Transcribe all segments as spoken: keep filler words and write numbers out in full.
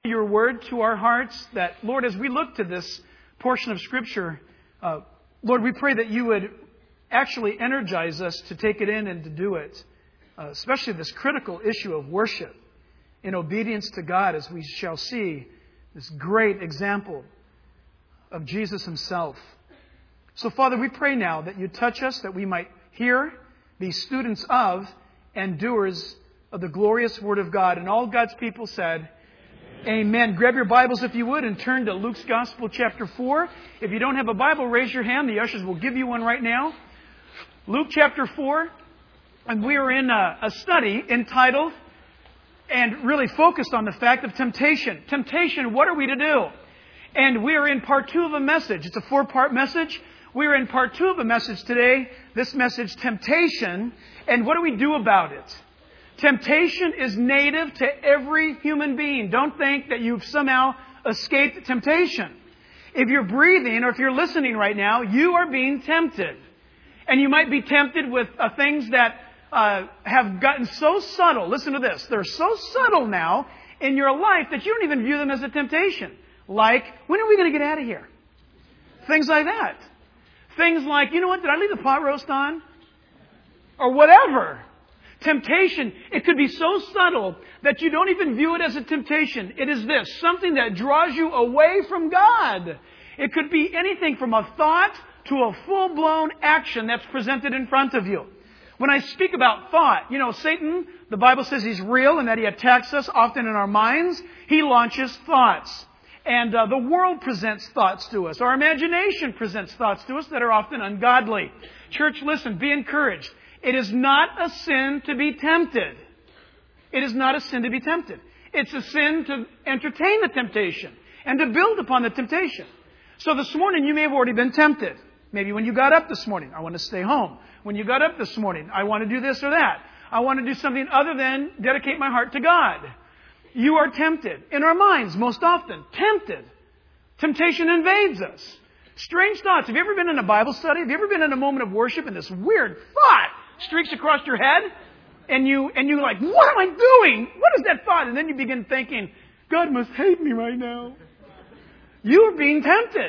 Your word to our hearts, that, Lord, as we look to this portion of Scripture, uh, Lord, we pray that you would actually energize us to take it in and to do it, uh, especially this critical issue of worship in obedience to God, as we shall see this great example of Jesus himself. So, Father, we pray now that you touch us, that we might hear, be students of, and doers of the glorious Word of God. And all God's people said, Amen. Grab your Bibles, if you would, and turn to Luke's Gospel, chapter four. If you don't have a Bible, raise your hand. The ushers will give you one right now. Luke chapter four. And we are in a, a study entitled, and really focused on the fact of temptation. Temptation, what are we to do? And we are in part two of a message. It's a four-part message. We are in part two of a message today. This message, temptation. And what do we do about it? Temptation is native to every human being. Don't think that you've somehow escaped temptation. If you're breathing or if you're listening right now, you are being tempted. And you might be tempted with uh, things that uh, have gotten so subtle. Listen to this. They're so subtle now in your life that you don't even view them as a temptation. Like, when are we going to get out of here? Things like that. Things like, you know what, did I leave the pot roast on? Or whatever. Temptation, it could be so subtle that you don't even view it as a temptation. It is this, something that draws you away from God. It could be anything from a thought to a full-blown action that's presented in front of you. When I speak about thought, you know, Satan, the Bible says he's real and that he attacks us often in our minds. He launches thoughts. And uh, the world presents thoughts to us. Our imagination presents thoughts to us that are often ungodly. Church, listen, be encouraged. It is not a sin to be tempted. It is not a sin to be tempted. It's a sin to entertain the temptation and to build upon the temptation. So this morning you may have already been tempted. Maybe when you got up this morning, I want to stay home. When you got up this morning, I want to do this or that. I want to do something other than dedicate my heart to God. You are tempted. In our minds, most often, tempted. Temptation invades us. Strange thoughts. Have you ever been in a Bible study? Have you ever been in a moment of worship and this weird thought streaks across your head? And you, and you're like, what am I doing? What is that thought? And then you begin thinking, God must hate me right now. You are being tempted.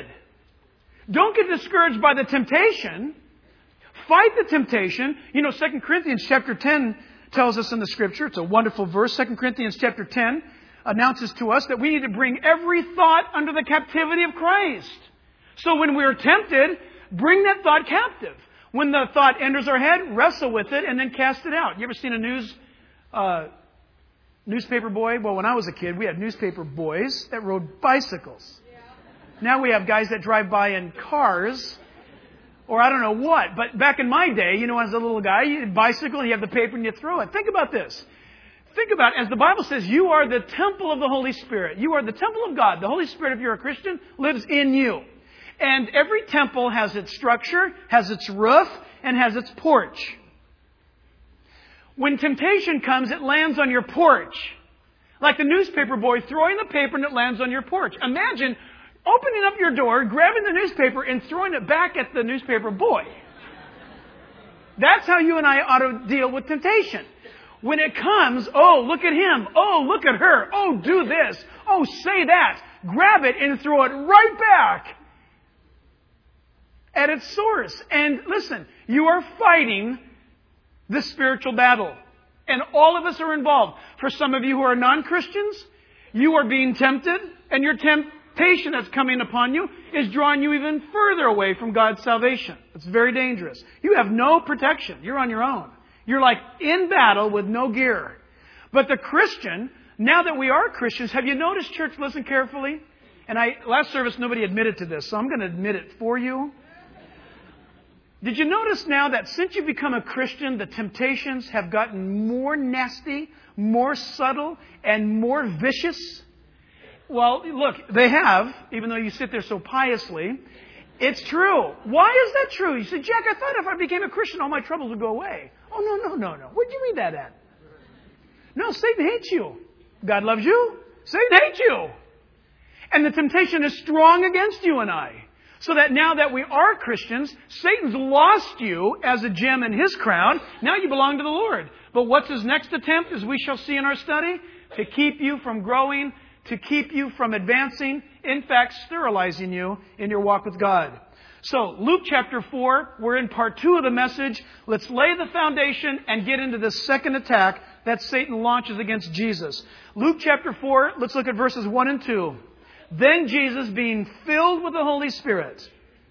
Don't get discouraged by the temptation. Fight the temptation. You know, Second Corinthians chapter ten tells us in the Scripture, it's a wonderful verse, Second Corinthians chapter ten announces to us that we need to bring every thought under the captivity of Christ. So when we are tempted, bring that thought captive. When the thought enters our head, wrestle with it and then cast it out. You ever seen a news uh, newspaper boy? Well, when I was a kid, we had newspaper boys that rode bicycles. Yeah. Now we have guys that drive by in cars, or I don't know what. But back in my day, you know, as a little guy, you had a bicycle, and you have the paper and you throw it. Think about this. Think about, as the Bible says, you are the temple of the Holy Spirit. You are the temple of God. The Holy Spirit, if you're a Christian, lives in you. And every temple has its structure, has its roof, and has its porch. When temptation comes, it lands on your porch. Like the newspaper boy throwing the paper and it lands on your porch. Imagine opening up your door, grabbing the newspaper, and throwing it back at the newspaper boy. That's how you and I ought to deal with temptation. When it comes, oh, look at him. Oh, look at her. Oh, do this. Oh, say that. Grab it and throw it right back at its source. And listen, you are fighting the spiritual battle. And all of us are involved. For some of you who are non-Christians, you are being tempted, and your temptation that's coming upon you is drawing you even further away from God's salvation. It's very dangerous. You have no protection. You're on your own. You're like in battle with no gear. But the Christian, now that we are Christians, have you noticed, church, listen carefully? And I last service, nobody admitted to this, so I'm going to admit it for you. Did you notice now that since you've become a Christian, the temptations have gotten more nasty, more subtle, and more vicious? Well, look, they have, even though you sit there so piously. It's true. Why is that true? You say, Jack, I thought if I became a Christian, all my troubles would go away. Oh, no, no, no, no. Where'd you read that at? No, Satan hates you. God loves you. Satan hates you. And the temptation is strong against you and I. So that now that we are Christians, Satan's lost you as a gem in his crown. Now you belong to the Lord. But what's his next attempt, as we shall see in our study? To keep you from growing, to keep you from advancing, in fact, sterilizing you in your walk with God. So, Luke chapter four, we're in part two of the message. Let's lay the foundation and get into the second attack that Satan launches against Jesus. Luke chapter four, let's look at verses one and two. Then Jesus, being filled with the Holy Spirit,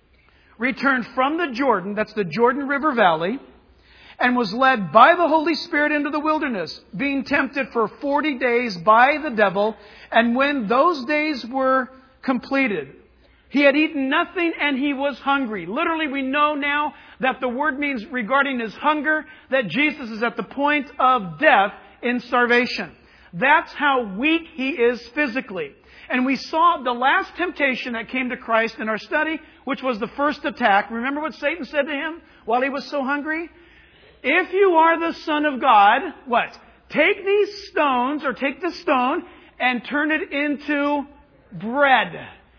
returned from the Jordan, that's the Jordan River Valley, and was led by the Holy Spirit into the wilderness, being tempted for forty days by the devil. And when those days were completed, he had eaten nothing and he was hungry. Literally, we know now that the word means regarding his hunger, that Jesus is at the point of death in starvation. That's how weak he is physically. And we saw the last temptation that came to Christ in our study, which was the first attack. Remember what Satan said to him while he was so hungry? If you are the Son of God, what? Take these stones, or take the stone, and turn it into bread.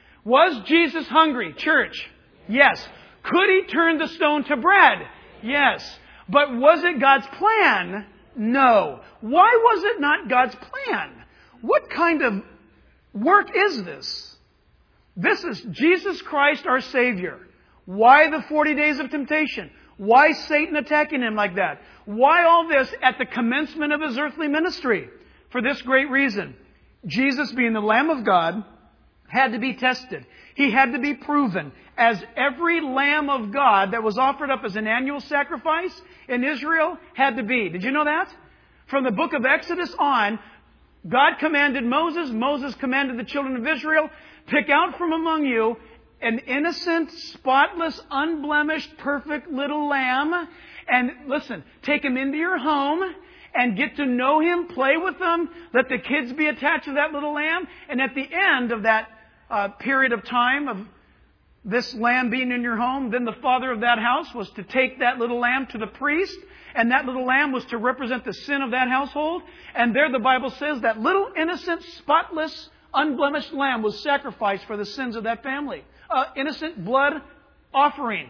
Was Jesus hungry, church? Yes. Could he turn the stone to bread? Yes. But was it God's plan? No. Why was it not God's plan? What kind of work is this? This is Jesus Christ, our Savior. Why the forty days of temptation? Why Satan attacking him like that? Why all this at the commencement of his earthly ministry? For this great reason. Jesus, being the Lamb of God, had to be tested. He had to be proven. As every Lamb of God that was offered up as an annual sacrifice in Israel had to be. Did you know that? From the book of Exodus on, God commanded Moses, Moses commanded the children of Israel, pick out from among you an innocent, spotless, unblemished, perfect little lamb. And listen, take him into your home and get to know him, play with him. Let the kids be attached to that little lamb. And at the end of that uh, period of time of this lamb being in your home, then the father of that house was to take that little lamb to the priest. And that little lamb was to represent the sin of that household. And there the Bible says that little innocent, spotless, unblemished lamb was sacrificed for the sins of that family. Uh, innocent blood offering.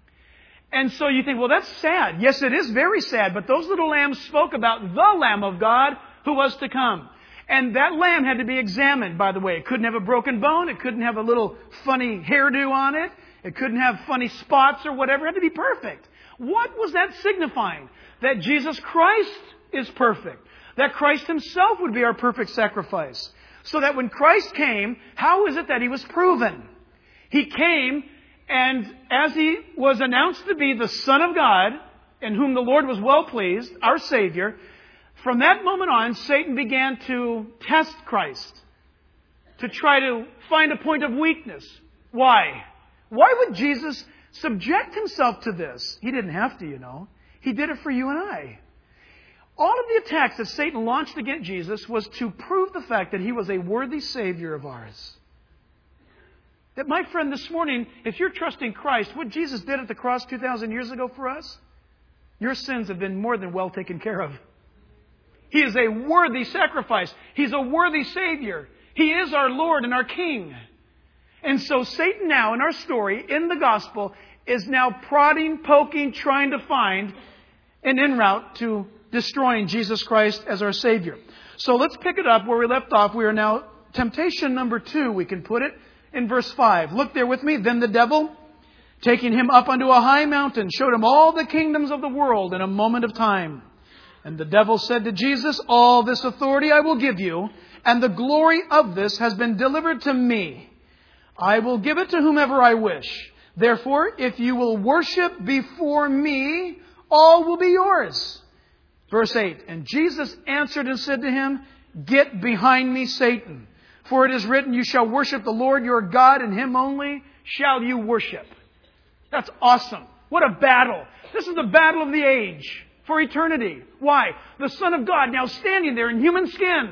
And so you think, well, that's sad. Yes, it is very sad. But those little lambs spoke about the Lamb of God who was to come. And that lamb had to be examined, by the way. It couldn't have a broken bone. It couldn't have a little funny hairdo on it. It couldn't have funny spots or whatever. It had to be perfect. What was that signifying? That Jesus Christ is perfect. That Christ Himself would be our perfect sacrifice. So that when Christ came, how is it that He was proven? He came, and as He was announced to be the Son of God, in whom the Lord was well pleased, our Savior, from that moment on, Satan began to test Christ, to try to find a point of weakness. Why? Why would Jesus subject Himself to this? He didn't have to, you know. He did it for you and I. All of the attacks that Satan launched against Jesus was to prove the fact that He was a worthy Savior of ours. That, my friend, this morning, if you're trusting Christ, what Jesus did at the cross two thousand years ago for us, your sins have been more than well taken care of. He is a worthy sacrifice. He's a worthy Savior. He is our Lord and our King. And so Satan now, in our story, in the gospel, is now prodding, poking, trying to find an en route to destroying Jesus Christ as our Savior. So let's pick it up where we left off. We are now temptation number two, we can put it, in verse five. Look there with me. Then the devil, taking him up unto a high mountain, showed him all the kingdoms of the world in a moment of time. And the devil said to Jesus, all this authority I will give you, and the glory of this has been delivered to me. I will give it to whomever I wish. Therefore, if you will worship before me, all will be yours. Verse eight. And Jesus answered and said to him, get behind me, Satan. For it is written, you shall worship the Lord your God, and Him only shall you worship. That's awesome. What a battle. This is the battle of the age for eternity. Why? The Son of God now standing there in human skin.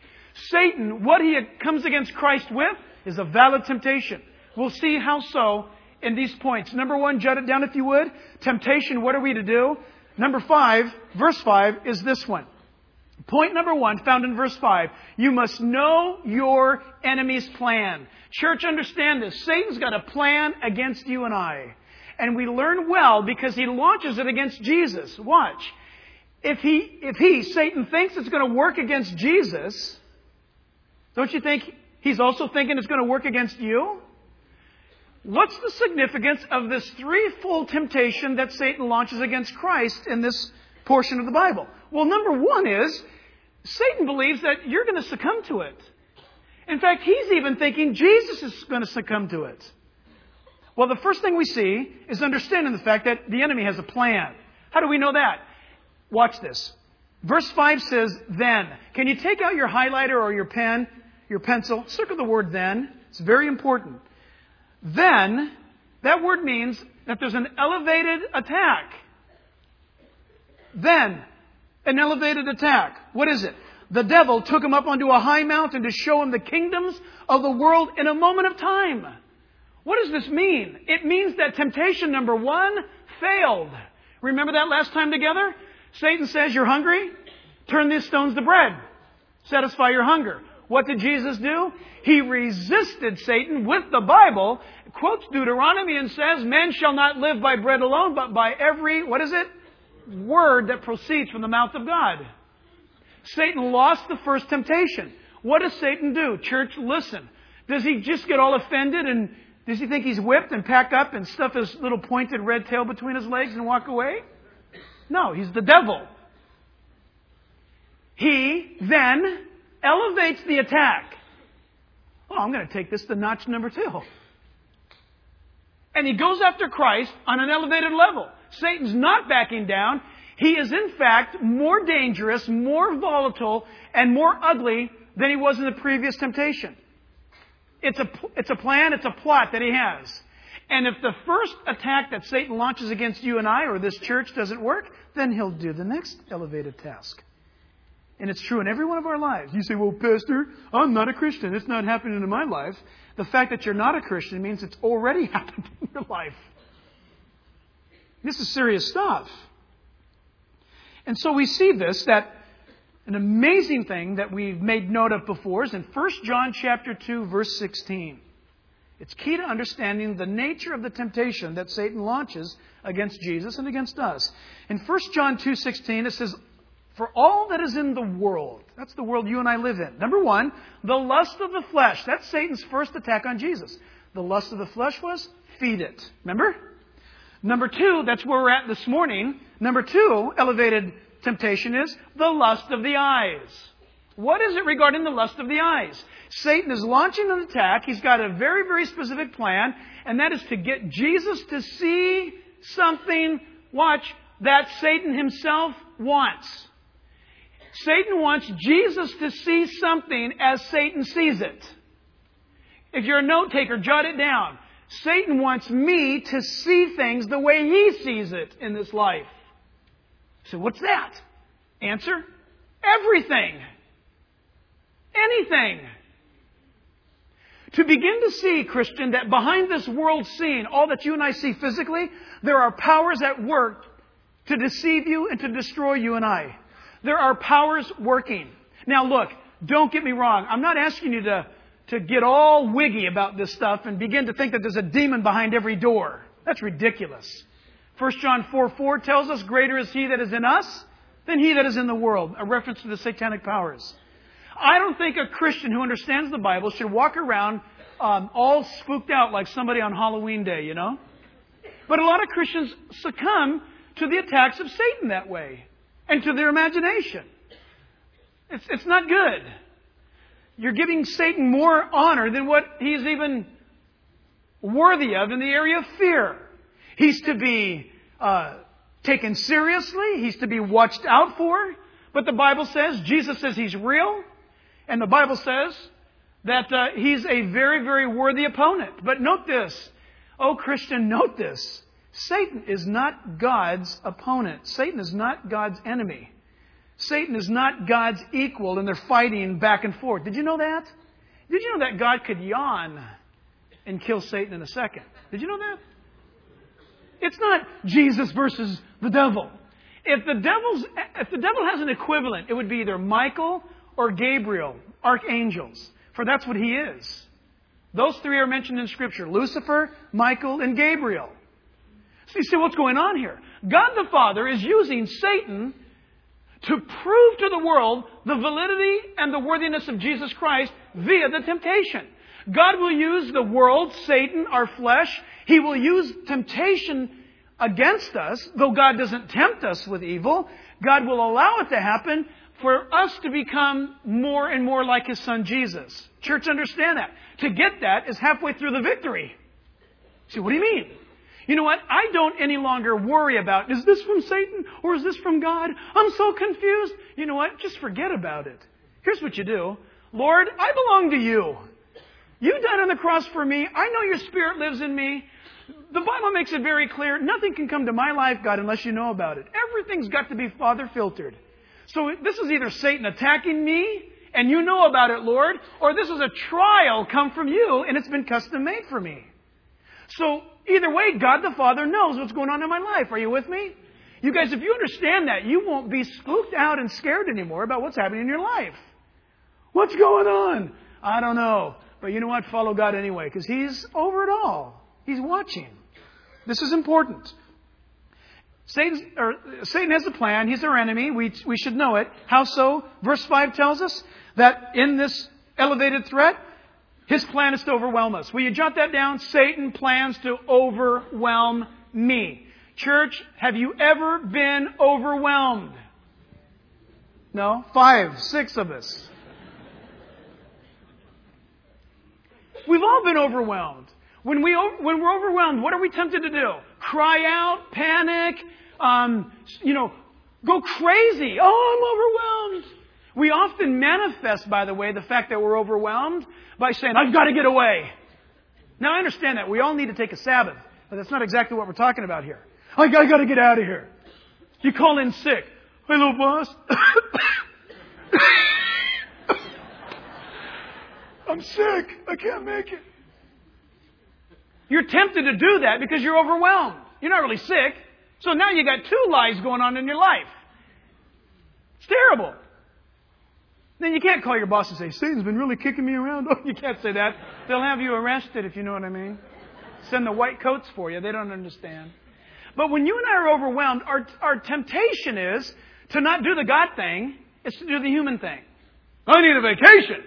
Satan, what he comes against Christ with is a valid temptation. We'll see how so in these points. Number one, jot it down if you would. Temptation, what are we to do? Number five, verse five, is this one. Point number one, found in verse five. You must know your enemy's plan. Church, understand this. Satan's got a plan against you and I. And we learn well because he launches it against Jesus. Watch. If he, if he, Satan, thinks it's going to work against Jesus, Don't you think he's also thinking it's going to work against you? What's the significance of this threefold temptation that Satan launches against Christ in this portion of the Bible? Well, number one is, Satan believes that you're going to succumb to it. In fact, he's even thinking Jesus is going to succumb to it. Well, the first thing we see is understanding the fact that the enemy has a plan. How do we know that? Watch this. Verse five says, then. Can you take out your highlighter or your pen, your pencil? Circle the word then. It's very important. Then, that word means that there's an elevated attack. Then, an elevated attack. What is it? The devil took him up onto a high mountain to show him the kingdoms of the world in a moment of time. What does this mean? It means that temptation number one failed. Remember that last time together? Satan says, you're hungry? Turn these stones to bread. Satisfy your hunger. What did Jesus do? He resisted Satan with the Bible, quotes Deuteronomy and says, men shall not live by bread alone, but by every, what is it? Word that proceeds from the mouth of God. Satan lost the first temptation. What does Satan do? Church, listen. Does he just get all offended and does he think he's whipped and pack up and stuff his little pointed red tail between his legs and walk away? No, he's the devil. He then elevates the attack. Oh, I'm going to take this to notch number two. And he goes after Christ on an elevated level. Satan's not backing down. He is, in fact, more dangerous, more volatile, and more ugly than he was in the previous temptation. It's a, it's a plan, it's a plot that he has. And if the first attack that Satan launches against you and I or this church doesn't work, then he'll do the next elevated task. And it's true in every one of our lives. You say, well, Pastor, I'm not a Christian. It's not happening in my life. The fact that you're not a Christian means it's already happened in your life. This is serious stuff. And so we see this, that an amazing thing that we've made note of before is in First John chapter two, verse sixteen. It's key to understanding the nature of the temptation that Satan launches against Jesus and against us. In First John two sixteen, it says, for all that is in the world, that's the world you and I live in. Number one, the lust of the flesh. That's Satan's first attack on Jesus. The lust of the flesh was, feed it. Remember? Number two, that's where we're at this morning. Number two, elevated temptation is the lust of the eyes. What is it regarding the lust of the eyes? Satan is launching an attack. He's got a very, very specific plan, and that is to get Jesus to see something, watch, that Satan himself wants. Satan wants Jesus to see something as Satan sees it. If you're a note taker, jot it down. Satan wants me to see things the way he sees it in this life. So what's that? Answer, everything. Anything. To begin to see, Christian, that behind this world scene, all that you and I see physically, there are powers at work to deceive you and to destroy you and I. There are powers working. Now look, don't get me wrong. I'm not asking you to, to get all wiggy about this stuff and begin to think that there's a demon behind every door. That's ridiculous. First John four four tells us, greater is he that is in us than he that is in the world. A reference to the satanic powers. I don't think a Christian who understands the Bible should walk around um, all spooked out like somebody on Halloween Day, you know. But a lot of Christians succumb to the attacks of Satan that way and to their imagination. It's, it's not good. You're giving Satan more honor than what he's even worthy of in the area of fear. He's to be uh, taken seriously. He's to be watched out for. But the Bible says, Jesus says he's real. And the Bible says that uh, he's a very, very worthy opponent. But note this. Oh, Christian, note this. Satan is not God's opponent. Satan is not God's enemy. Satan is not God's equal, and they're fighting back and forth. Did you know that? Did you know that God could yawn and kill Satan in a second? Did you know that? It's not Jesus versus the devil. If the devil's, if the devil has an equivalent, it would be either Michael or Gabriel, archangels. For that's what he is. Those three are mentioned in Scripture. Lucifer, Michael, and Gabriel. So you see what's going on here. God the Father is using Satan to prove to the world the validity and the worthiness of Jesus Christ via the temptation. God will use the world, Satan, our flesh. He will use temptation against us, though God doesn't tempt us with evil. God will allow it to happen for us to become more and more like His Son Jesus. Church, understand that. To get that is halfway through the victory. See, what do you mean? You know what? I don't any longer worry about, is this from Satan or is this from God? I'm so confused. You know what? Just forget about it. Here's what you do. Lord, I belong to You. You died on the cross for me. I know Your Spirit lives in me. The Bible makes it very clear. Nothing can come to my life, God, unless You know about it. Everything's got to be Father filtered. So this is either Satan attacking me, and You know about it, Lord, or this is a trial come from You, and it's been custom made for me. So either way, God the Father knows what's going on in my life. Are you with me? You guys, if you understand that, you won't be spooked out and scared anymore about what's happening in your life. What's going on? I don't know. But you know what? Follow God anyway, because He's over it all. He's watching. This is important. Satan's, or, Satan has a plan. He's our enemy. We, we should know it. How so? Verse five tells us that in this elevated threat, his plan is to overwhelm us. Will you jot that down? Satan plans to overwhelm me. Church, have you ever been overwhelmed? No? Five, six of us. We've all been overwhelmed. When, we, when we're overwhelmed, what are we tempted to do? Cry out, panic, um, you know, go crazy. Oh, I'm overwhelmed. We often manifest, by the way, the fact that we're overwhelmed by saying, I've got to get away. Now, I understand that. We all need to take a Sabbath. But that's not exactly what we're talking about here. I got, I got to get out of here. You call in sick. Hello, boss. I'm sick. I can't make it. You're tempted to do that because you're overwhelmed. You're not really sick. So now you got two lies going on in your life. It's terrible. Then you can't call your boss and say, Satan's been really kicking me around. Oh, you can't say that. They'll have you arrested, if you know what I mean. Send the white coats for you. They don't understand. But when you and I are overwhelmed, our, our temptation is to not do the God thing. It's to do the human thing. I need a vacation.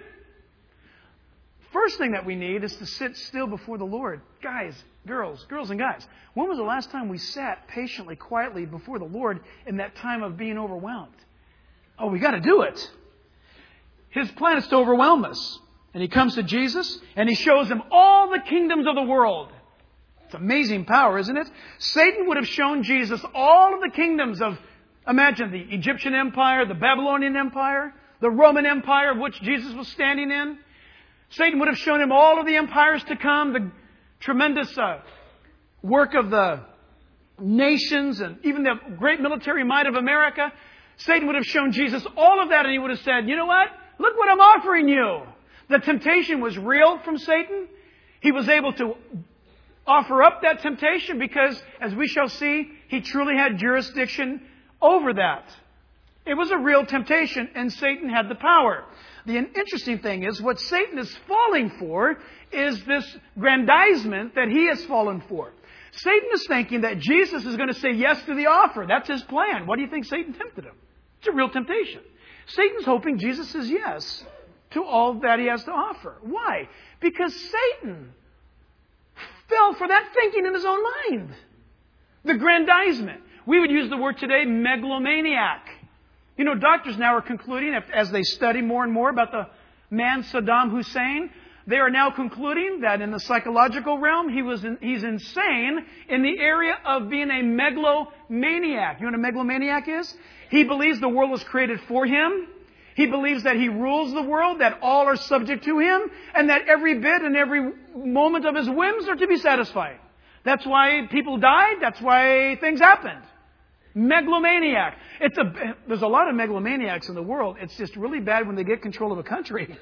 First thing that we need is to sit still before the Lord. Guys, girls, girls and guys, when was the last time we sat patiently, quietly before the Lord in that time of being overwhelmed? Oh, we got to do it. His plan is to overwhelm us. And He comes to Jesus and He shows Him all the kingdoms of the world. It's amazing power, isn't it? Satan would have shown Jesus all of the kingdoms of, imagine the Egyptian Empire, the Babylonian Empire, the Roman Empire of which Jesus was standing in. Satan would have shown him all of the empires to come, the tremendous uh, work of the nations and even the great military might of America. Satan would have shown Jesus all of that and he would have said, you know what? Look what I'm offering you. The temptation was real from Satan. He was able to offer up that temptation because, as we shall see, he truly had jurisdiction over that. It was a real temptation and Satan had the power. The interesting thing is what Satan is falling for is this grandizement that he has fallen for. Satan is thinking that Jesus is going to say yes to the offer. That's his plan. What do you think Satan tempted him? It's a real temptation. Satan's hoping Jesus says yes to all that he has to offer. Why? Because Satan fell for that thinking in his own mind. The grandizement. We would use the word today, megalomaniac. You know, doctors now are concluding, as they study more and more about the man Saddam Hussein, they are now concluding that in the psychological realm, he was in, he's insane in the area of being a megalomaniac. You know what a megalomaniac is? He believes the world was created for him. He believes that he rules the world, that all are subject to him, and that every bit and every moment of his whims are to be satisfied. That's why people died. That's why things happened. Megalomaniac. It's a, there's a lot of megalomaniacs in the world. It's just really bad when they get control of a country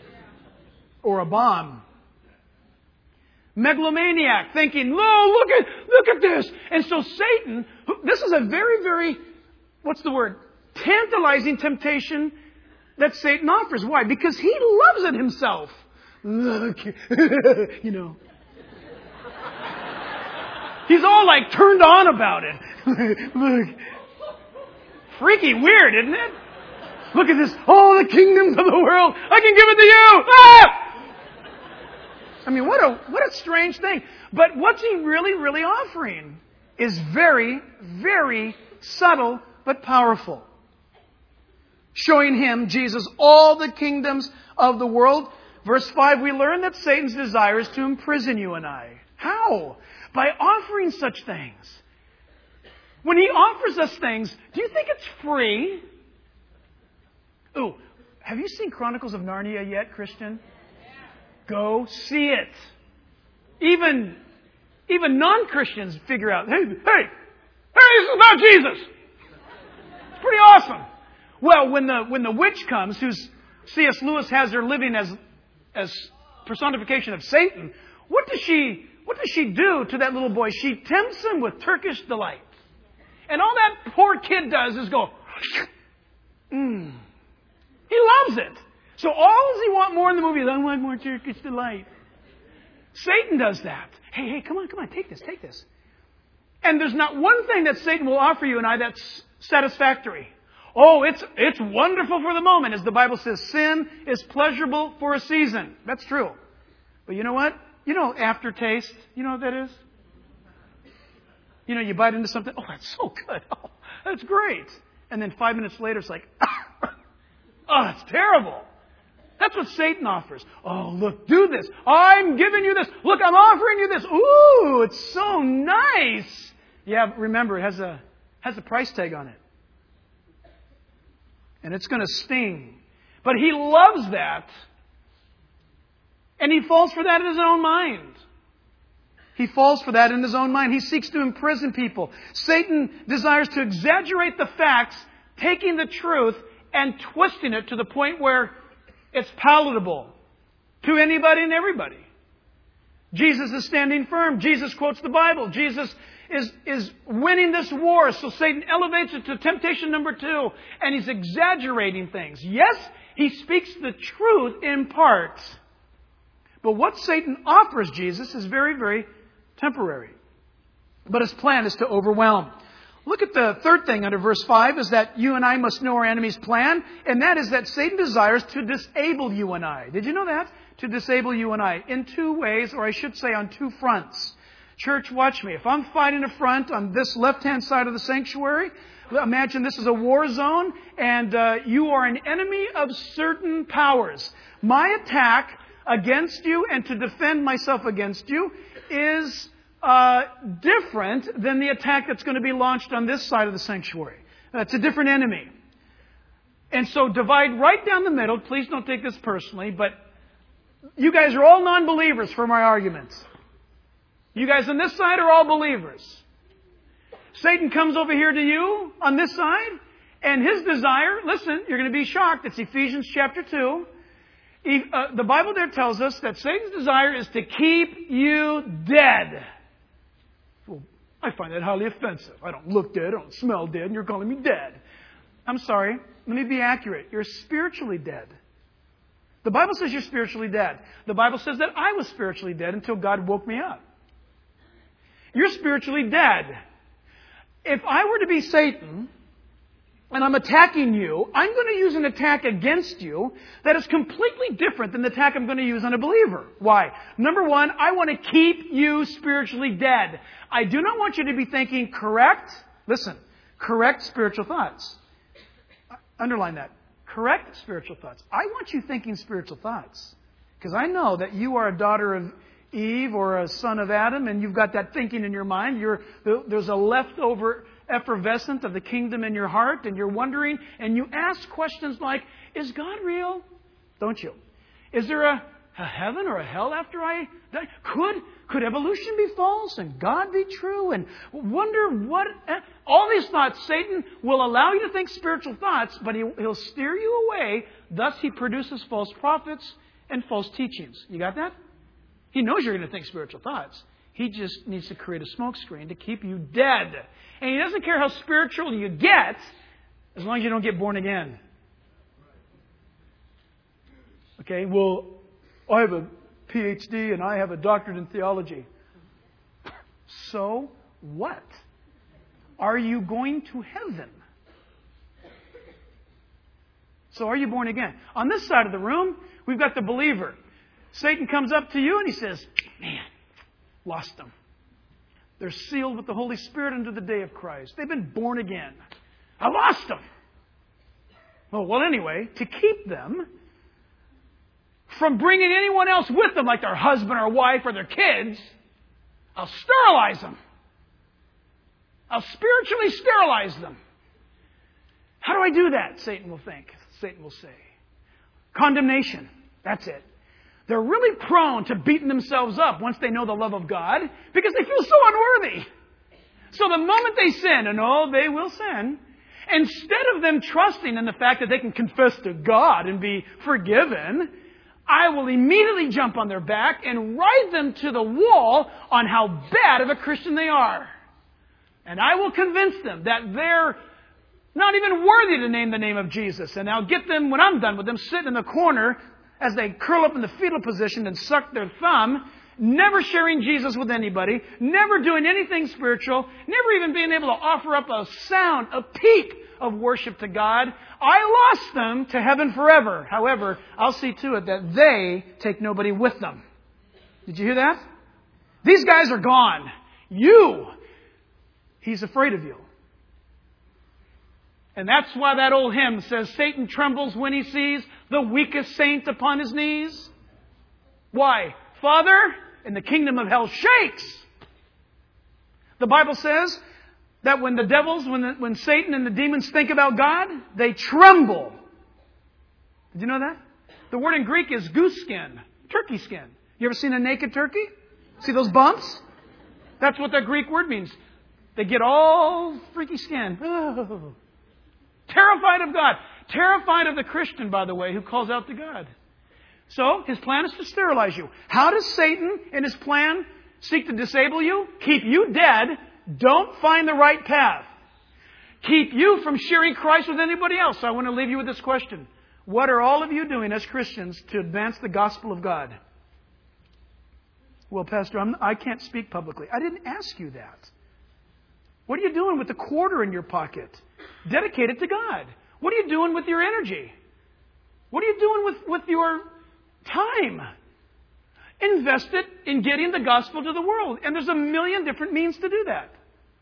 or a bomb. Megalomaniac, thinking, "Oh, look at look at this." And so Satan, this is a very, very, what's the word? Tantalizing temptation that Satan offers. Why? Because he loves it himself. Look, you know. He's all like turned on about it. Look. freaky weird, isn't it? Look at this. All the kingdoms of the world. I can give it to you. Ah! I mean, what a, what a strange thing. But what's he really, really offering is very, very subtle but powerful. Showing him, Jesus, all the kingdoms of the world. Verse five, we learn that Satan's desire is to imprison you and I. How? By offering such things. When he offers us things, do you think it's free? Ooh, have you seen Chronicles of Narnia yet, Christian? Go see it. Even, even non-Christians figure out, hey, hey, hey, this is about Jesus. It's pretty awesome. Well, when the when the witch comes, who's C S Lewis has her living as as personification of Satan, what does she what does she do to that little boy? She tempts him with Turkish delight. And all that poor kid does is go, mmm. He loves it. So all does he want more in the movie is, I want more Turkish delight. Satan does that. Hey, hey, come on, come on, take this, take this. And there's not one thing that Satan will offer you and I that's satisfactory. Oh, it's it's wonderful for the moment. As the Bible says, sin is pleasurable for a season. That's true. But you know what? You know aftertaste. You know what that is? You know, you bite into something. Oh, that's so good. Oh, that's great. And then five minutes later, it's like, oh, it's terrible. That's what Satan offers. Oh, look, do this. I'm giving you this. Look, I'm offering you this. Ooh, it's so nice. Yeah, remember, it has a has a price tag on it. And it's going to sting. But he loves that. And he falls for that in his own mind. He falls for that in his own mind. He seeks to imprison people. Satan desires to exaggerate the facts, taking the truth and twisting it to the point where it's palatable to anybody and everybody. Jesus is standing firm. Jesus quotes the Bible. Jesus is, is winning this war. So Satan elevates it to temptation number two. And he's exaggerating things. Yes, he speaks the truth in part. But what Satan offers Jesus is very, very temporary. But his plan is to overwhelm. Look at the third thing under verse five is that you and I must know our enemy's plan. And that is that Satan desires to disable you and I. Did you know that? To disable you and I in two ways, or I should say on two fronts. Church, watch me. If I'm fighting a front on this left-hand side of the sanctuary, imagine this is a war zone and uh, you are an enemy of certain powers. My attack against you and to defend myself against you is uh, different than the attack that's going to be launched on this side of the sanctuary. It's a different enemy. And so divide right down the middle. Please don't take this personally, but you guys are all non-believers for my arguments. You guys on this side are all believers. Satan comes over here to you on this side, and his desire, listen, you're going to be shocked. It's Ephesians chapter two. He, uh, the Bible there tells us that Satan's desire is to keep you dead. Well, I find that highly offensive. I don't look dead, I don't smell dead, and you're calling me dead. I'm sorry. Let me be accurate. You're spiritually dead. The Bible says you're spiritually dead. The Bible says that I was spiritually dead until God woke me up. You're spiritually dead. If I were to be Satan and I'm attacking you, I'm going to use an attack against you that is completely different than the attack I'm going to use on a believer. Why? Number one, I want to keep you spiritually dead. I do not want you to be thinking correct, listen, correct spiritual thoughts. Underline that. Correct spiritual thoughts. I want you thinking spiritual thoughts. Because I know that you are a daughter of Eve or a son of Adam, and you've got that thinking in your mind. You're, there's a leftover effervescent of the kingdom in your heart, and you're wondering, and you ask questions like, is God real? Don't you? Is there a, a heaven or a hell after I die? Could, could evolution be false and God be true? And wonder what... All these thoughts, Satan will allow you to think spiritual thoughts, but he, he'll steer you away. Thus, he produces false prophets and false teachings. You got that? He knows you're going to think spiritual thoughts. He just needs to create a smokescreen to keep you dead. And he doesn't care how spiritual you get, as long as you don't get born again. Okay, well, I have a P H D and I have a doctorate in theology. So what? Are you going to heaven? So are you born again? On this side of the room, we've got the believer. Satan comes up to you and he says, man, lost them. They're sealed with the Holy Spirit unto the day of Christ. They've been born again. I lost them. Well, well, anyway, to keep them from bringing anyone else with them, like their husband or wife or their kids, I'll sterilize them. I'll spiritually sterilize them. How do I do that? Satan will think. Satan will say. Condemnation. That's it. They're really prone to beating themselves up once they know the love of God because they feel so unworthy. So the moment they sin, and oh, they will sin, instead of them trusting in the fact that they can confess to God and be forgiven, I will immediately jump on their back and ride them to the wall on how bad of a Christian they are. And I will convince them that they're not even worthy to name the name of Jesus. And I'll get them, when I'm done with them, sitting in the corner as they curl up in the fetal position and suck their thumb, never sharing Jesus with anybody, never doing anything spiritual, never even being able to offer up a sound, a peep of worship to God. I lost them to heaven forever. However, I'll see to it that they take nobody with them. Did you hear that? These guys are gone. You, he's afraid of you. And that's why that old hymn says, Satan trembles when he sees the weakest saint upon his knees. Why? Father, and the kingdom of hell shakes. The Bible says that when the devils, when, the, when Satan and the demons think about God, they tremble. Did you know that? The word in Greek is goose skin, turkey skin. You ever seen a naked turkey? See those bumps? That's what that Greek word means. They get all freaky skin. Oh. Terrified of God. Terrified of the Christian, by the way, who calls out to God. So, his plan is to sterilize you. How does Satan, in his plan, seek to disable you? Keep you dead. Don't find the right path. Keep you from sharing Christ with anybody else. So I want to leave you with this question. What are all of you doing as Christians to advance the gospel of God? Well, Pastor, I'm, I can't speak publicly. I didn't ask you that. What are you doing with the quarter in your pocket? Dedicate it to God. What are you doing with your energy? What are you doing with, with your time? Invest it in getting the gospel to the world. And there's a million different means to do that.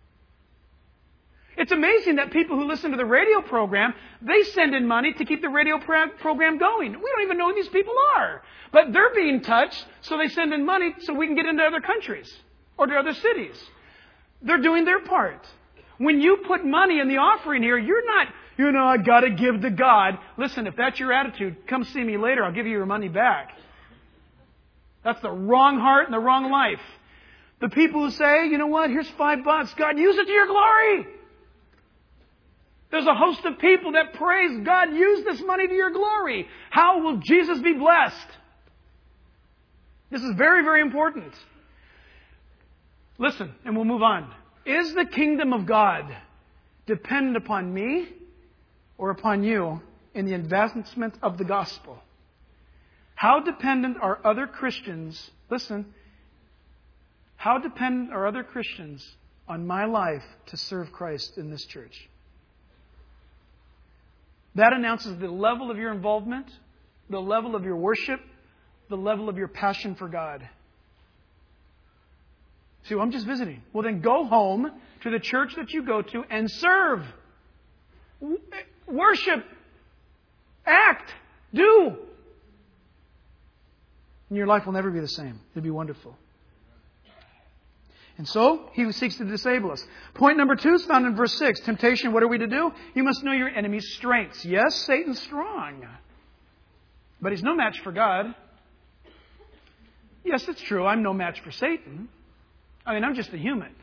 It's amazing that people who listen to the radio program, they send in money to keep the radio pro- program going. We don't even know who these people are. But they're being touched, so they send in money so we can get into other countries or to other cities. They're doing their part. When you put money in the offering here, you're not, you know, I got to give to God. Listen, if that's your attitude, come see me later. I'll give you your money back. That's the wrong heart and the wrong life. The people who say, you know what, here's five bucks. God, use it to your glory. There's a host of people that praise God, use this money to your glory. How will Jesus be blessed? This is very, very important. Listen, and we'll move on. Is the kingdom of God dependent upon me or upon you in the advancement of the gospel? How dependent are other Christians, listen, how dependent are other Christians on my life to serve Christ in this church? That announces the level of your involvement, the level of your worship, the level of your passion for God. See, well, I'm just visiting. Well, then go home to the church that you go to and serve. Worship. Act. Do. And your life will never be the same. It'll be wonderful. And so, he who seeks to disable us. Point number two is found in verse six. Temptation, what are we to do? You must know your enemy's strengths. Yes, Satan's strong. But he's no match for God. Yes, it's true. I'm no match for Satan. I mean, I'm just a human.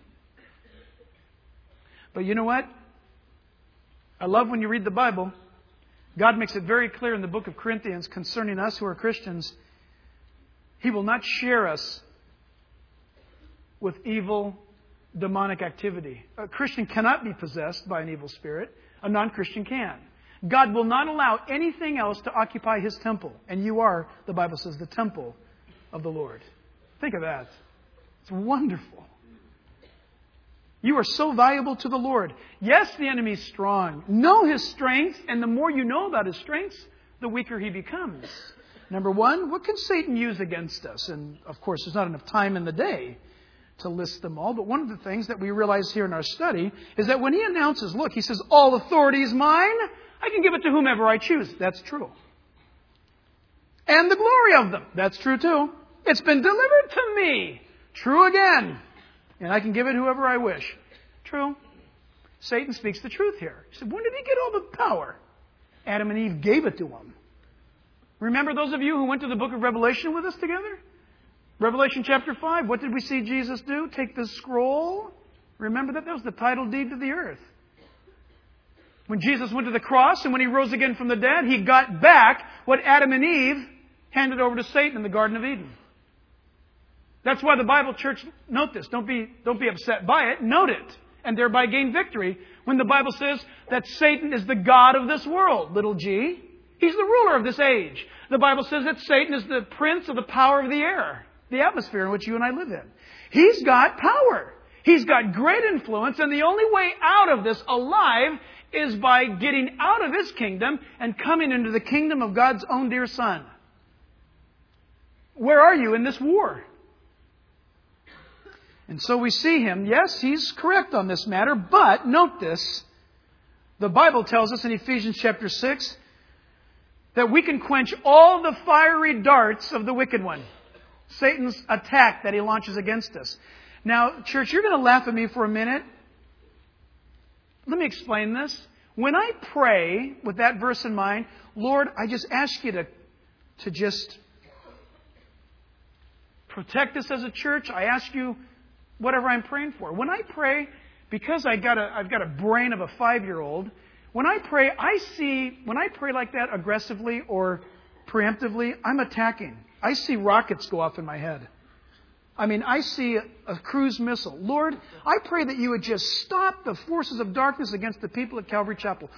But you know what? I love when you read the Bible. God makes it very clear in the book of Corinthians concerning us who are Christians. He will not share us with evil, demonic activity. A Christian cannot be possessed by an evil spirit. A non-Christian can. God will not allow anything else to occupy His temple. And you are, the Bible says, the temple of the Lord. Think of that. It's wonderful. You are so valuable to the Lord. Yes, the enemy is strong. Know his strengths, and the more you know about his strengths, the weaker he becomes. Number one, what can Satan use against us? And, of course, there's not enough time in the day to list them all. But one of the things that we realize here in our study is that when he announces, look, he says, all authority is mine. I can give it to whomever I choose. That's true. And the glory of them. That's true too. It's been delivered to me. True again. And I can give it whoever I wish. True. Satan speaks the truth here. He said, when did he get all the power? Adam and Eve gave it to him. Remember those of you who went to the book of Revelation with us together? Revelation chapter five. What did we see Jesus do? Take the scroll. Remember that? That was the title deed to the earth. When Jesus went to the cross and when he rose again from the dead, he got back what Adam and Eve handed over to Satan in the Garden of Eden. That's why the Bible church, note this, don't be, don't be upset by it, note it, and thereby gain victory when the Bible says that Satan is the god of this world, little g. He's the ruler of this age. The Bible says that Satan is the prince of the power of the air, the atmosphere in which you and I live in. He's got power. He's got great influence, and the only way out of this alive is by getting out of his kingdom and coming into the kingdom of God's own dear Son. Where are you in this war? And so we see him. Yes, he's correct on this matter, but note this. The Bible tells us in Ephesians chapter six that we can quench all the fiery darts of the wicked one. Satan's attack that he launches against us. Now, church, you're going to laugh at me for a minute. Let me explain this. When I pray with that verse in mind, Lord, I just ask you to, to just protect us as a church. I ask you whatever I'm praying for. When I pray, because I got a, I've got a brain of a five-year-old, when I pray, I see, when I pray like that aggressively or preemptively, I'm attacking. I see rockets go off in my head. I mean, I see a, a cruise missile. Lord, I pray that you would just stop the forces of darkness against the people at Calvary Chapel.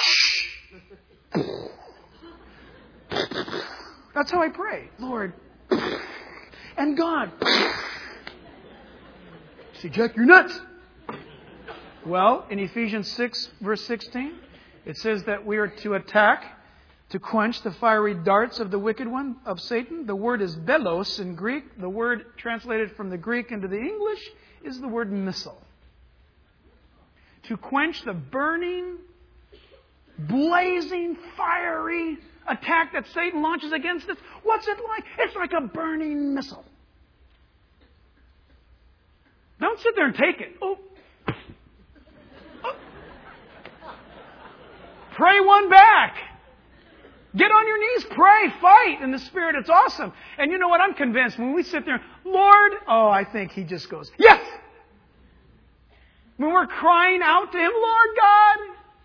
That's how I pray. Lord. And God. See, Jack, you're nuts. Well, in Ephesians six, verse sixteen, it says that we are to attack, to quench the fiery darts of the wicked one, of Satan. The word is belos in Greek. The word translated from the Greek into the English is the word missile. To quench the burning, blazing, fiery attack that Satan launches against us. What's it like? It's like a burning missile. Don't sit there and take it. Oh. Oh. Pray one back. Get on your knees, pray, fight in the Spirit. It's awesome. And you know what? I'm convinced when we sit there, Lord, oh, I think He just goes, yes! When we're crying out to Him, Lord God.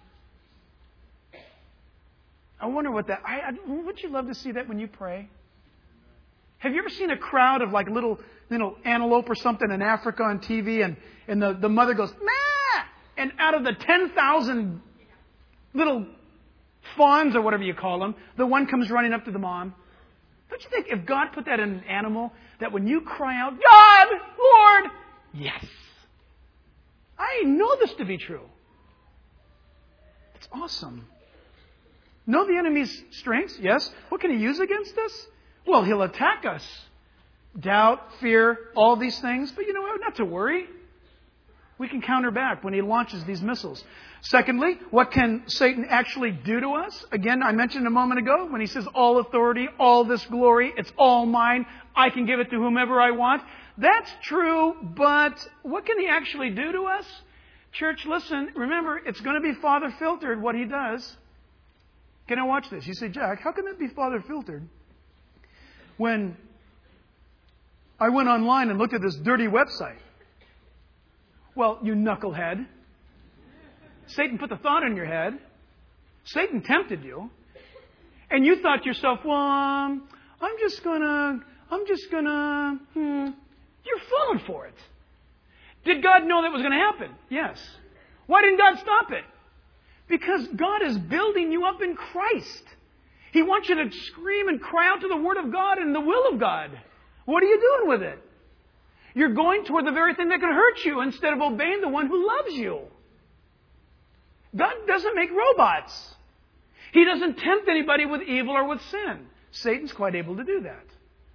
I wonder what that, I, I, wouldn't you love to see that when you pray? Have you ever seen a crowd of like little, little antelope or something in Africa on T V and, and the, the mother goes, Mah! And out of the ten thousand little fawns or whatever you call them, the one comes running up to the mom. Don't you think if God put that in an animal, that when you cry out, God, Lord, yes. I know this to be true. It's awesome. Know the enemy's strengths? Yes. What can he use against us? Well, he'll attack us. Doubt, fear, all these things. But you know what? Not to worry. We can counter back when he launches these missiles. Secondly, what can Satan actually do to us? Again, I mentioned a moment ago when he says, all authority, all this glory, it's all mine. I can give it to whomever I want. That's true, but what can he actually do to us? Church, listen, remember, it's going to be Father filtered what he does. Can I watch this? You say, Jack, how can that be Father filtered? When I went online and looked at this dirty website. Well, you knucklehead. Satan put the thought in your head. Satan tempted you. And you thought to yourself, well, um, I'm just gonna, I'm just gonna, hmm. You're falling for it. Did God know that was going to happen? Yes. Why didn't God stop it? Because God is building you up in Christ. He wants you to scream and cry out to the Word of God and the will of God. What are you doing with it? You're going toward the very thing that could hurt you instead of obeying the one who loves you. God doesn't make robots. He doesn't tempt anybody with evil or with sin. Satan's quite able to do that.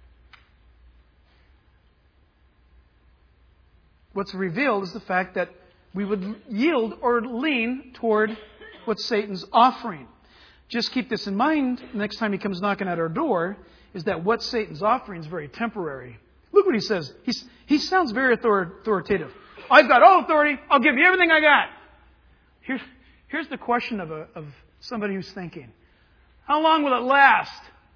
What's revealed is the fact that we would yield or lean toward what Satan's offering. Just keep this in mind next time he comes knocking at our door, is that what Satan's offering is very temporary. Look what he says. He's, he sounds very author, authoritative. I've got all authority. I'll give you everything I got. Here's, here's the question of, a, of somebody who's thinking. How long will it last?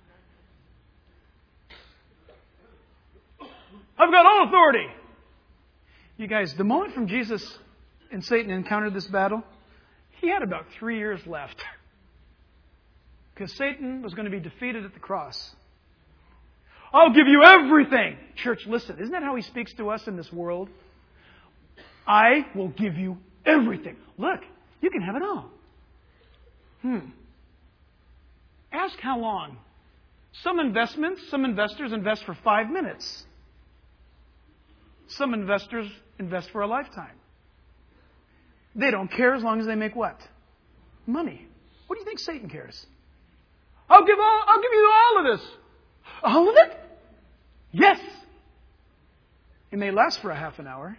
I've got all authority. You guys, the moment from Jesus and Satan encountered this battle, he had about three years left. Because Satan was going to be defeated at the cross. I'll give you everything. Church, listen. Isn't that how he speaks to us in this world? I will give you everything. Look, you can have it all. Hmm. Ask how long. Some investments, some investors invest for five minutes. Some investors invest for a lifetime. They don't care as long as they make what? Money. What do you think Satan cares? I'll give all, I'll give you all of this. All of it? Yes. It may last for a half an hour.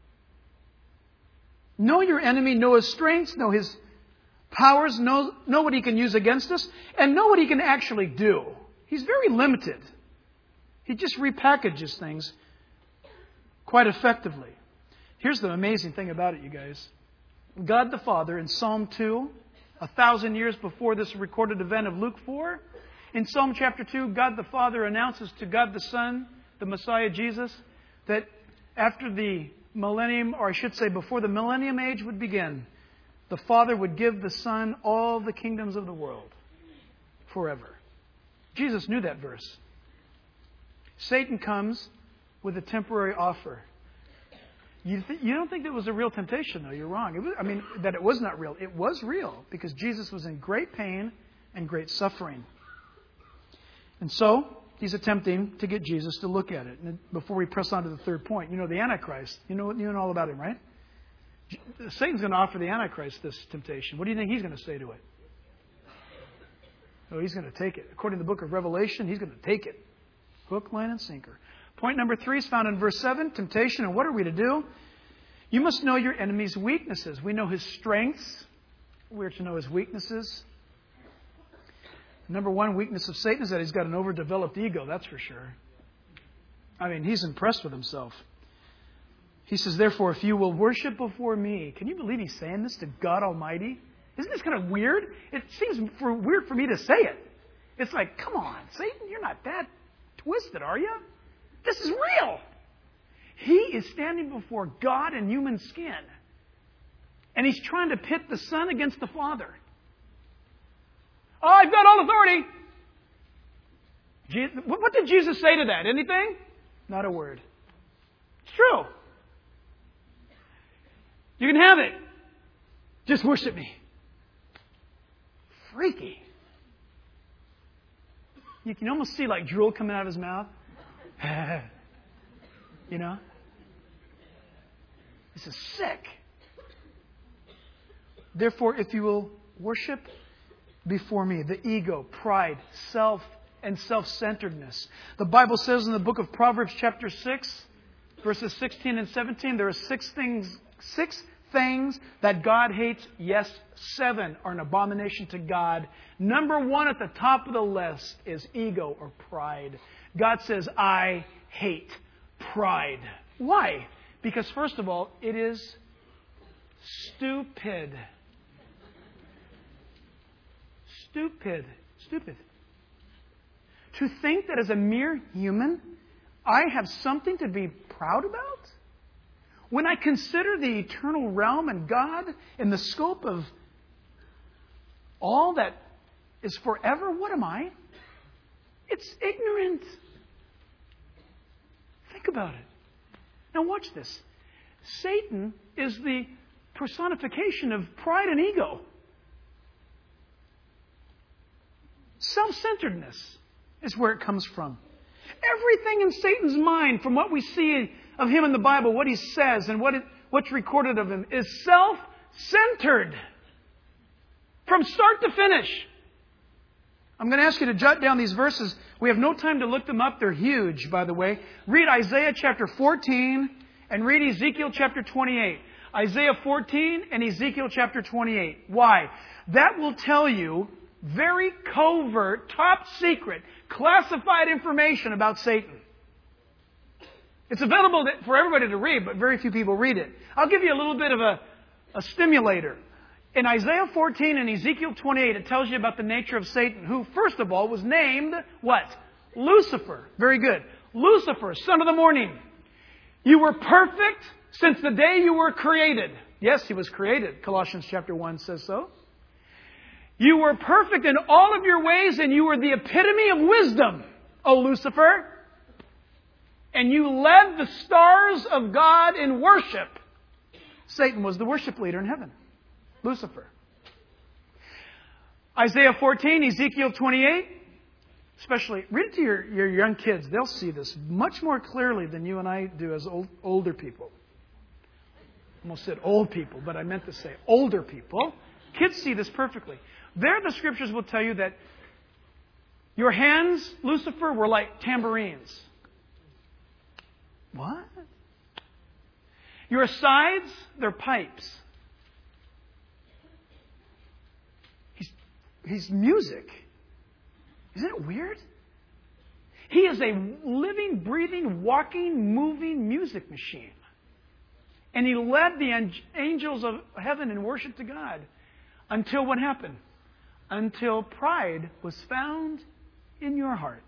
Know your enemy, know his strengths, know his powers, know, know what he can use against us, and know what he can actually do. He's very limited. He just repackages things quite effectively. Here's the amazing thing about it, you guys. God the Father in Psalm two, a thousand years before this recorded event of Luke four, in Psalm chapter two, God the Father announces to God the Son, the Messiah Jesus, that after the millennium, or I should say before the millennium age would begin, the Father would give the Son all the kingdoms of the world forever. Jesus knew that verse. Satan comes with a temporary offer. You, th- you don't think that was a real temptation, though. You're wrong. It was, I mean, that it was not real. It was real because Jesus was in great pain and great suffering. And so, he's attempting to get Jesus to look at it. And before we press on to the third point, you know the Antichrist. You know, you know all about him, right? Satan's going to offer the Antichrist this temptation. What do you think he's going to say to it? Oh, he's going to take it. According to the book of Revelation, he's going to take it. Hook, line, and sinker. Point number three is found in verse seven, temptation. And what are we to do? You must know your enemy's weaknesses. We know his strengths. We're to know his weaknesses. Number one weakness of Satan is that he's got an overdeveloped ego, that's for sure. I mean, he's impressed with himself. He says, therefore, if you will worship before me. Can you believe he's saying this to God Almighty? Isn't this kind of weird? It seems for, weird for me to say it. It's like, come on, Satan, you're not that twisted, are you? This is real. He is standing before God in human skin. And he's trying to pit the Son against the Father. Oh, I've got all authority. Jesus, what did Jesus say to that? Anything? Not a word. It's true. You can have it. Just worship me. Freaky. You can almost see like drool coming out of his mouth. You know? This is sick. Therefore, if you will worship before me, the ego, pride, self, and self-centeredness. The Bible says in the book of Proverbs chapter six, verses sixteen and seventeen, there are six things, six things that God hates. Yes, seven are an abomination to God. Number one at the top of the list is ego or pride. God says, I hate pride. Why? Because first of all, it is stupid. Stupid. Stupid. To think that as a mere human, I have something to be proud about? When I consider the eternal realm and God and the scope of all that is forever, what am I? It's ignorant. Think about it. Now watch this. Satan is the personification of pride and ego. Self-centeredness is where it comes from. Everything in Satan's mind, from what we see of him in the Bible, what he says and what it, what's recorded of him, is self-centered. From start to finish. I'm going to ask you to jot down these verses. We have no time to look them up. They're huge, by the way. Read Isaiah chapter fourteen and read Ezekiel chapter twenty-eight. Isaiah fourteen and Ezekiel chapter twenty-eight. Why? That will tell you very covert, top secret, classified information about Satan. It's available for everybody to read, but very few people read it. I'll give you a little bit of a, a stimulator. In Isaiah fourteen and Ezekiel twenty-eight, it tells you about the nature of Satan, who, first of all, was named, what? Lucifer. Very good. Lucifer, son of the morning. You were perfect since the day you were created. Yes, he was created. Colossians chapter one says so. You were perfect in all of your ways, and you were the epitome of wisdom, O Lucifer. And you led the stars of God in worship. Satan was the worship leader in heaven. Lucifer. Isaiah fourteen, Ezekiel twenty-eight. Especially, read it to your, your young kids. They'll see this much more clearly than you and I do as old, older people. I almost said old people, but I meant to say older people. Kids see this perfectly. There the Scriptures will tell you that your hands, Lucifer, were like tambourines. What? Your sides, they're pipes. He's, he's music. Isn't it weird? He is a living, breathing, walking, moving music machine. And he led the angels of heaven in worship to God. Until what happened? Until pride was found in your heart.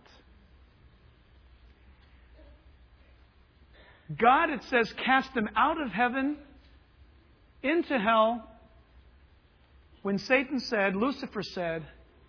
God, it says, cast them out of heaven into hell when Satan said, Lucifer said,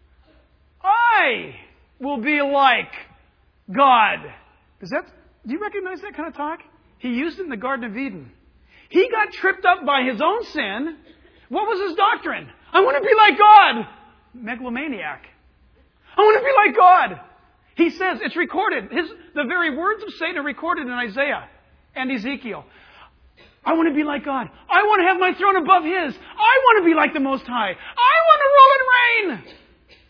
I will be like God. Is that, do you recognize that kind of talk? He used it in the Garden of Eden. He got tripped up by his own sin. What was his doctrine? I want to be like God. Megalomaniac. I want to be like God. He says, it's recorded. His, the very words of Satan are recorded in Isaiah and Ezekiel. I want to be like God. I want to have my throne above His. I want to be like the Most High. I want to rule and reign.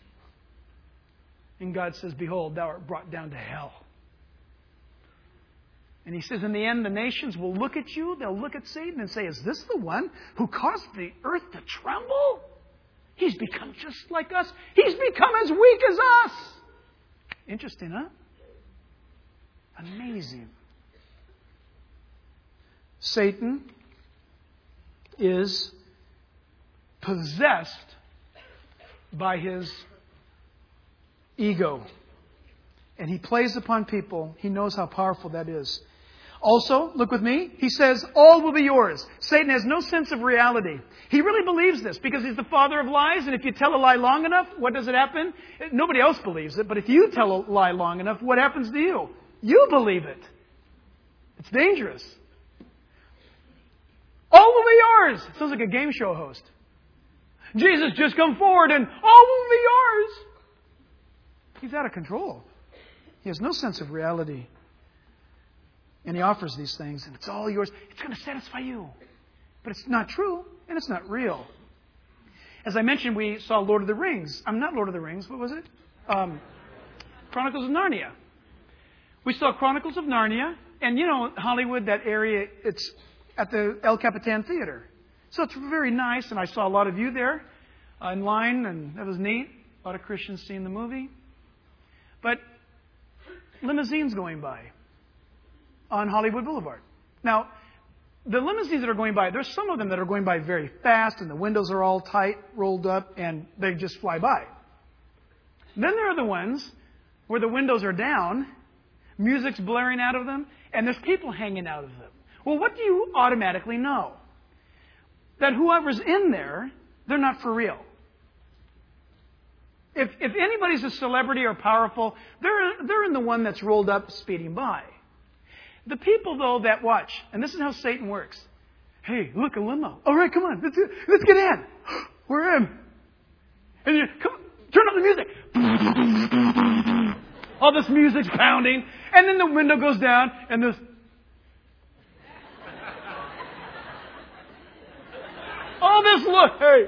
And God says, behold, thou art brought down to hell. And He says, in the end, the nations will look at you. They'll look at Satan and say, is this the one who caused the earth to tremble? He's become just like us. He's become as weak as us. Interesting, huh? Amazing. Satan is possessed by his ego. And he plays upon people. He knows how powerful that is. Also, look with me. He says, all will be yours. Satan has no sense of reality. He really believes this because he's the father of lies. And if you tell a lie long enough, what does it happen? Nobody else believes it. But if you tell a lie long enough, what happens to you? You believe it. It's dangerous. All will be yours. It sounds like a game show host. Jesus, just come forward and all will be yours. He's out of control. He has no sense of reality. And he offers these things, and it's all yours. It's going to satisfy you. But it's not true, and it's not real. As I mentioned, we saw Lord of the Rings. I'm not Lord of the Rings. What was it? Um, Chronicles of Narnia. We saw Chronicles of Narnia. And, you know, Hollywood, that area, it's at the El Capitan Theater. So it's very nice, and I saw a lot of you there uh, in line, and that was neat. A lot of Christians seeing the movie. But limousines going by on Hollywood Boulevard. Now, the limousines that are going by, there's some of them that are going by very fast, and the windows are all tight, rolled up, and they just fly by. Then there are the ones where the windows are down, music's blaring out of them, and there's people hanging out of them. Well, what do you automatically know? That whoever's in there, they're not for real. If if anybody's a celebrity or powerful, they're they're in the one that's rolled up speeding by. The people, though, that watch, and this is how Satan works. Hey, look, a limo. All right, come on, let's let's get in. We're in. And you come, turn on the music. All this music's pounding. And then the window goes down and this... All this look. Hey.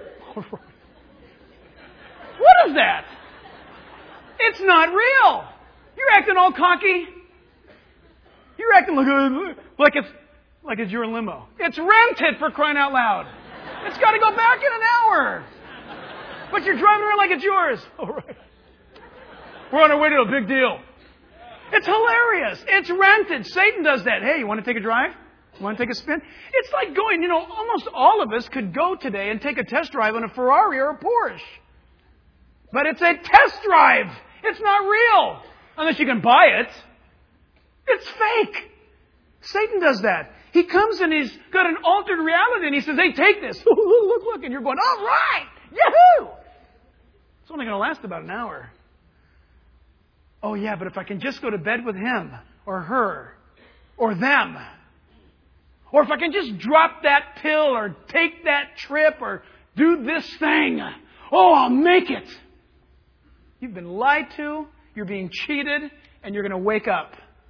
What is that? It's not real. You're acting all cocky. You're acting like, like it's like it's your limo. It's rented, for crying out loud. It's got to go back in an hour. But you're driving around like it's yours. All right. We're on our way to a big deal. It's hilarious. It's rented. Satan does that. Hey, you want to take a drive? You want to take a spin? It's like going, you know, almost all of us could go today and take a test drive on a Ferrari or a Porsche. But it's a test drive. It's not real. Unless you can buy it. It's fake. Satan does that. He comes and he's got an altered reality and he says, hey, take this. Look, look, look. And you're going, all right. Yahoo! It's only going to last about an hour. Oh, yeah, but if I can just go to bed with him or her or them, or if I can just drop that pill or take that trip or do this thing, oh, I'll make it. You've been lied to, you're being cheated, and you're going to wake up.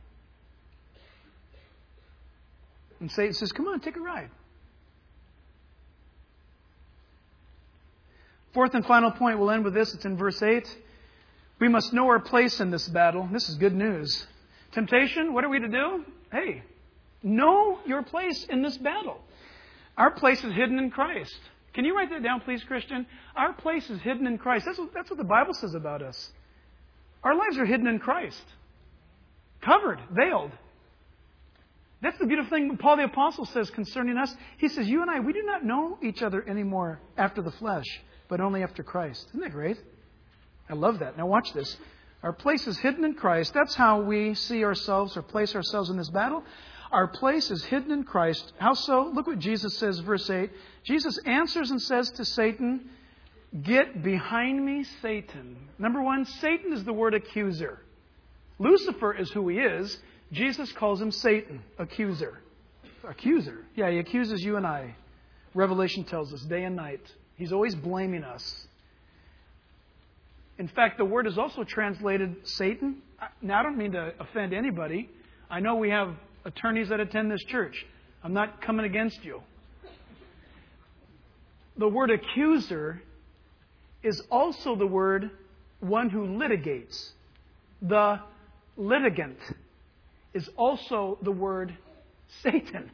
And Satan says, come on, take a ride. Fourth and final point, we'll end with this. It's in verse eight. We must know our place in this battle. This is good news. Temptation, what are we to do? Hey, know your place in this battle. Our place is hidden in Christ. Can you write that down, please, Christian? Our place is hidden in Christ. That's what, that's what the Bible says about us. Our lives are hidden in Christ. Covered, veiled. That's the beautiful thing Paul the Apostle says concerning us. He says, you and I, we do not know each other anymore after the flesh, but only after Christ. Isn't that great? I love that. Now watch this. Our place is hidden in Christ. That's how we see ourselves or place ourselves in this battle. Our place is hidden in Christ. How so? Look what Jesus says, verse eight. Jesus answers and says to Satan, get behind me, Satan. Number one, Satan is the word accuser. Lucifer is who he is. Jesus calls him Satan, accuser. Accuser. Yeah, he accuses you and I. Revelation tells us day and night. He's always blaming us. In fact, the word is also translated Satan. Now, I don't mean to offend anybody. I know we have attorneys that attend this church. I'm not coming against you. The word accuser is also the word one who litigates. The litigant is also the word Satan.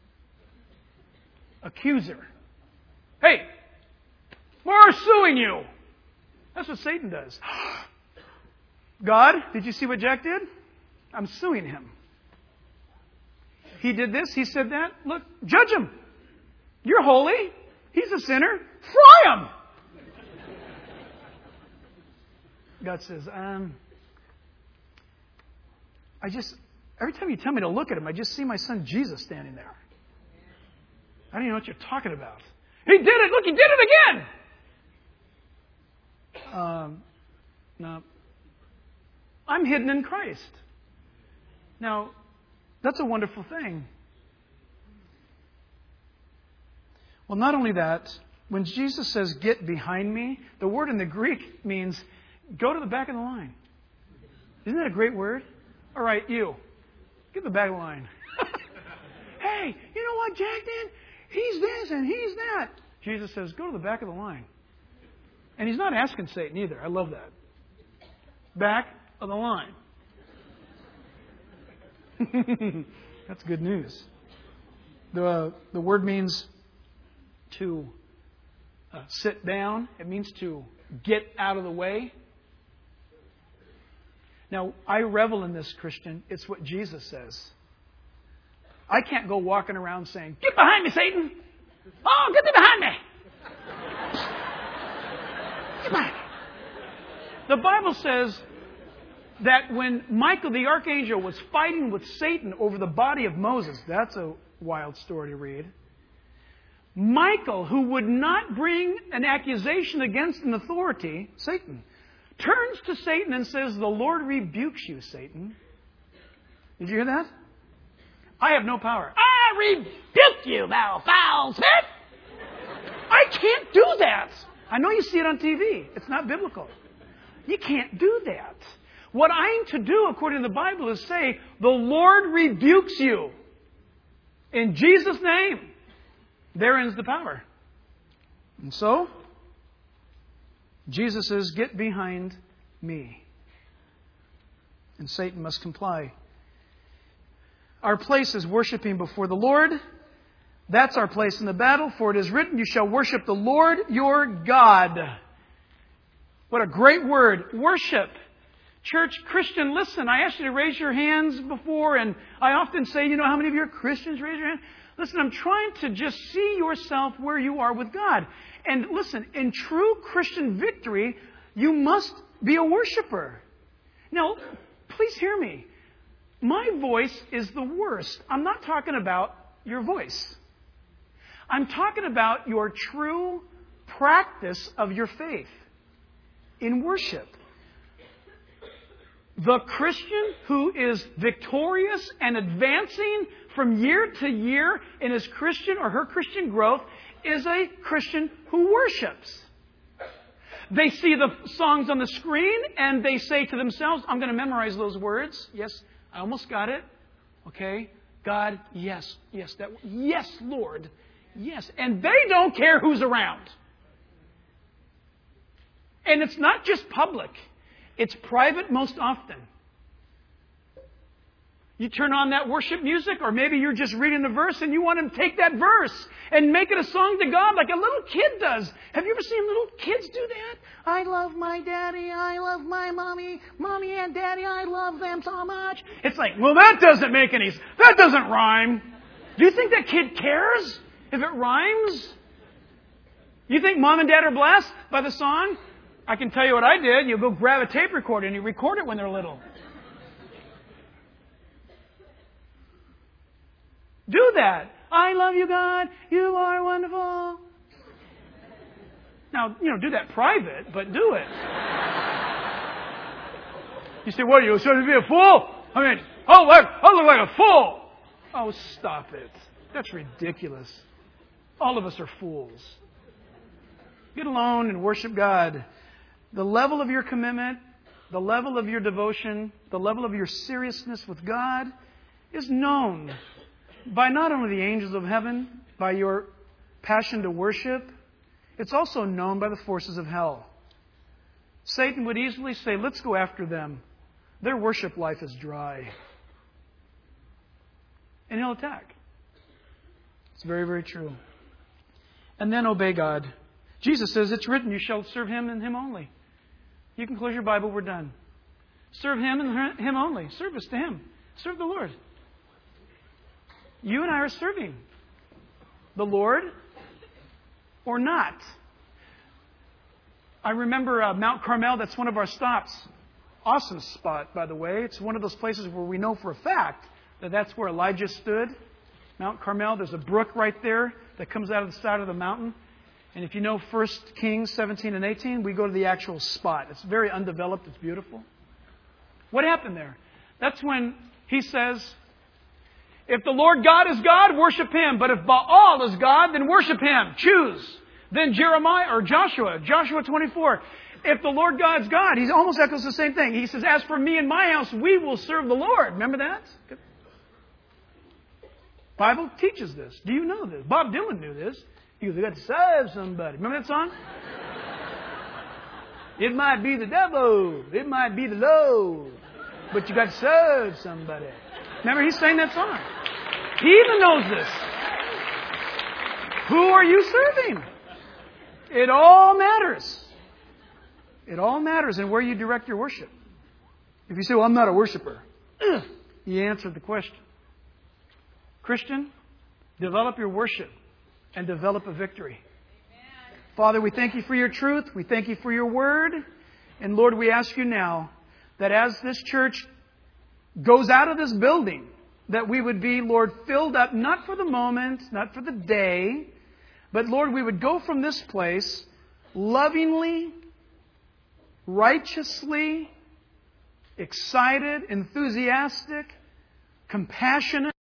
Accuser. Hey, we're suing you. That's what Satan does. God, did you see what Jack did? I'm suing him. He did this. He said that. Look, judge him. You're holy. He's a sinner. Fry him. God says, um, I just, every time you tell me to look at him, I just see my son Jesus standing there. I don't even know what you're talking about. He did it. Look, he did it again. Um, no. I'm hidden in Christ. Now, that's a wonderful thing. Well, not only that, when Jesus says, get behind me, the word in the Greek means go to the back of the line. Isn't that a great word? All right, you. Get to the back of the line. Hey, you know what, Jack did? He's this and he's that. Jesus says, go to the back of the line. And he's not asking Satan either. I love that. Back of the line. That's good news. The, uh, the word means to uh, sit down. It means to get out of the way. Now, I revel in this, Christian. It's what Jesus says. I can't go walking around saying, get behind me, Satan. Oh, get me behind me. Get behind me. The Bible says that when Michael the archangel was fighting with Satan over the body of Moses, that's a wild story to read. Michael, who would not bring an accusation against an authority, Satan, turns to Satan and says, the Lord rebukes you, Satan. Did you hear that? I have no power. I rebuke you, thou foul spirit. I can't do that. I know you see it on T V. It's not biblical. You can't do that. What I'm to do, according to the Bible, is say, the Lord rebukes you. In Jesus' name. There ends the power. And so, Jesus says, get behind me. And Satan must comply. Our place is worshiping before the Lord. That's our place in the battle. For it is written, you shall worship the Lord your God. What a great word. Worship. Church, Christian, listen, I asked you to raise your hands before, and I often say, you know, how many of you are Christians? Raise your hand. Listen, I'm trying to just see yourself where you are with God. And listen, in true Christian victory, you must be a worshiper. Now, please hear me. My voice is the worst. I'm not talking about your voice. I'm talking about your true practice of your faith in worship. The Christian who is victorious and advancing from year to year in his Christian or her Christian growth is a Christian who worships. They see the songs on the screen and they say to themselves, I'm going to memorize those words. Yes, I almost got it. Okay. God, yes, yes, that, yes, Lord, yes. And they don't care who's around. And it's not just public. It's private most often. You turn on that worship music, or maybe you're just reading the verse and you want to take that verse and make it a song to God like a little kid does. Have you ever seen little kids do that? I love my daddy, I love my mommy, mommy and daddy, I love them so much. It's like, well, that doesn't make any sense. That doesn't rhyme. Do you think that kid cares if it rhymes? You think mom and dad are blessed by the song? I can tell you what I did. You go grab a tape recorder and you record it when they're little. Do that. I love you, God. You are wonderful. Now, you know, do that private, but do it. You say, what, are you supposed to be a fool? I mean, oh, look, I look like a fool. Oh, stop it. That's ridiculous. All of us are fools. Get alone and worship God. The level of your commitment, the level of your devotion, the level of your seriousness with God is known by not only the angels of heaven, by your passion to worship, it's also known by the forces of hell. Satan would easily say, let's go after them. Their worship life is dry. And he'll attack. It's very, very true. And then obey God. Jesus says, it's written, you shall serve Him and Him only. You can close your Bible, we're done. Serve Him and Him only. Service to Him. Serve the Lord. You and I are serving the Lord or not. I remember uh, Mount Carmel, that's one of our stops. Awesome spot, by the way. It's one of those places where we know for a fact that that's where Elijah stood. Mount Carmel, there's a brook right there that comes out of the side of the mountain. And if you know First Kings seventeen and eighteen, we go to the actual spot. It's very undeveloped. It's beautiful. What happened there? That's when he says, if the Lord God is God, worship Him. But if Baal is God, then worship Him. Choose. Then Jeremiah or Joshua, Joshua twenty-four. If the Lord God's God, he almost echoes the same thing. He says, as for me and my house, we will serve the Lord. Remember that? Bible teaches this. Do you know this? Bob Dylan knew this. He goes, we got to serve somebody. Remember that song? It might be the devil. It might be the Lord. But you got to serve somebody. Remember, he sang that song. He even knows this. Who are you serving? It all matters. It all matters in where you direct your worship. If you say, well, I'm not a worshiper, you answered the question. Christian, develop your worship and develop a victory. Amen. Father, we thank You for Your truth. We thank You for Your word. And Lord, we ask You now that as this church goes out of this building, that we would be, Lord, filled up, not for the moment, not for the day, but Lord, we would go from this place lovingly, righteously, excited, enthusiastic, compassionate,